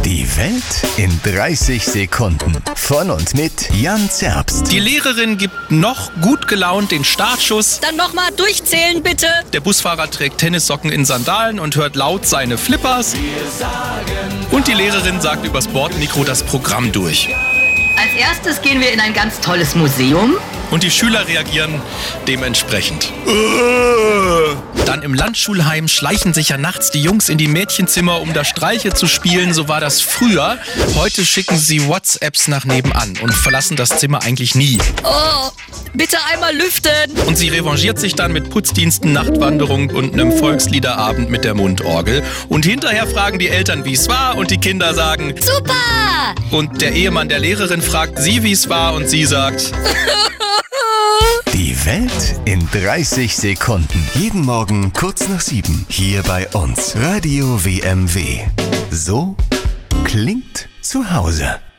Die Welt in 30 Sekunden. Von und mit Jan Zerbst. Die Lehrerin gibt noch gut gelaunt den Startschuss. Dann nochmal durchzählen, bitte. Der Busfahrer trägt Tennissocken in Sandalen und hört laut seine Flippers. Und die Lehrerin sagt übers Bordmikro das Programm durch. Als erstes gehen wir in ein ganz tolles Museum. Und die Schüler reagieren dementsprechend. Dann im Landschulheim schleichen sich ja nachts die Jungs in die Mädchenzimmer, um da Streiche zu spielen. So war das früher. Heute schicken sie WhatsApps nach nebenan und verlassen das Zimmer eigentlich nie. Oh, bitte einmal lüften. Und sie revanchiert sich dann mit Putzdiensten, Nachtwanderung und einem Volksliederabend mit der Mundorgel. Und hinterher fragen die Eltern, wie es war, und die Kinder sagen Super! Und der Ehemann der Lehrerin fragt sie, wie es war, und sie sagt Die Welt in 30 Sekunden. Jeden Morgen kurz nach 7. Hier bei uns. Radio WMW. So klingt zu Hause.